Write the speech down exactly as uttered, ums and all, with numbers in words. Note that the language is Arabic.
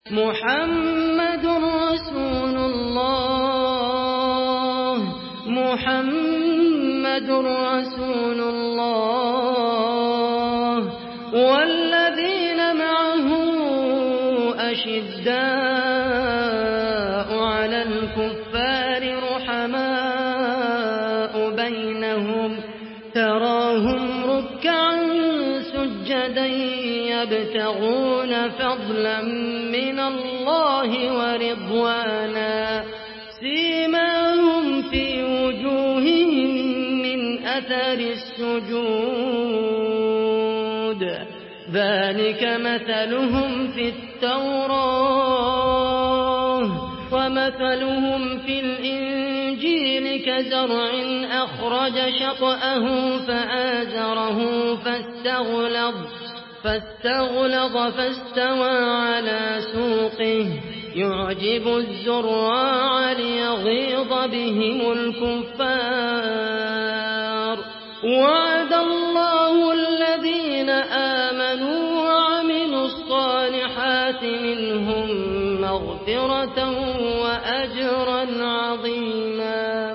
محمد رسول الله محمد رسول الله والذين معه أشداء على الكفار رحماء بينهم تراهم ركعا سجدا يبتغون فضلا من الله ورضوانا سيماهم في وجوههم من أثر السجود ذلك مثلهم في التوراة ومثلهم في الإنجيل كزرع أخرج شطأه فآزره فاستغلظ فاستغلظ فاستوى على سوقه يعجب الزراع ليغيظ بهم الكفار وعد الله الذين آمنوا وعملوا الصالحات منهم مغفرة وأجرا عظيما.